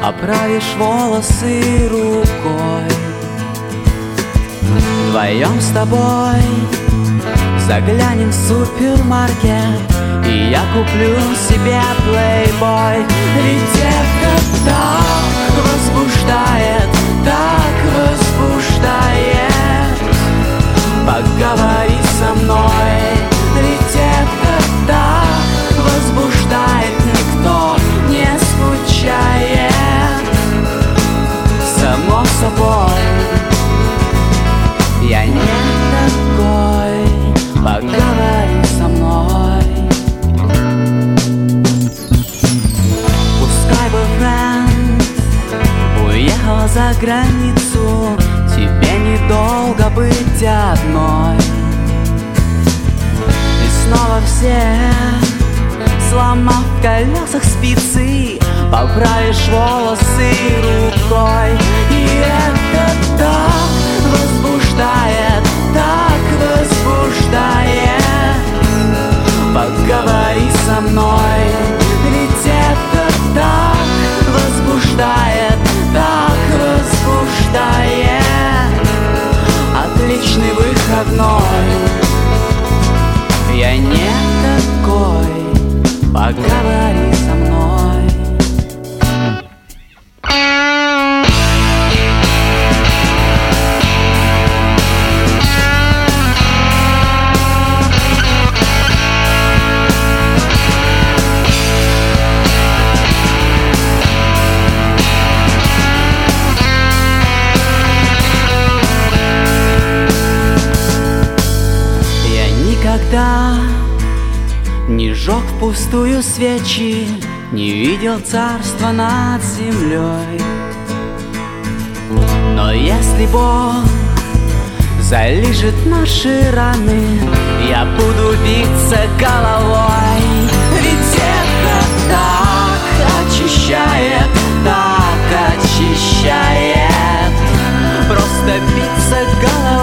оправишь волосы рукой. Вдвоем с тобой заглянем в супермаркет, и я куплю себе Playboy. Ведь это так возбуждает, так возбуждает. Поговори со мной, ведь это так возбуждает. Никто не скучает, само собой. Я не такой, поговори со мной. Пускай бойфренд уехал за границу, тебе недолго быть одной. И снова все, сломав в колесах спицы, поправишь волосы рукой. И это так возбуждает, так возбуждает. Поговори со мной, ведь это так возбуждает, так возбуждает. Отличный выходной. Я не такой, поговори со мной. Никогда не жег впустую свечи, не видел царства над землей. Но если Бог залижет наши раны, я буду биться головой. Ведь это так очищает, так очищает. Просто биться головой.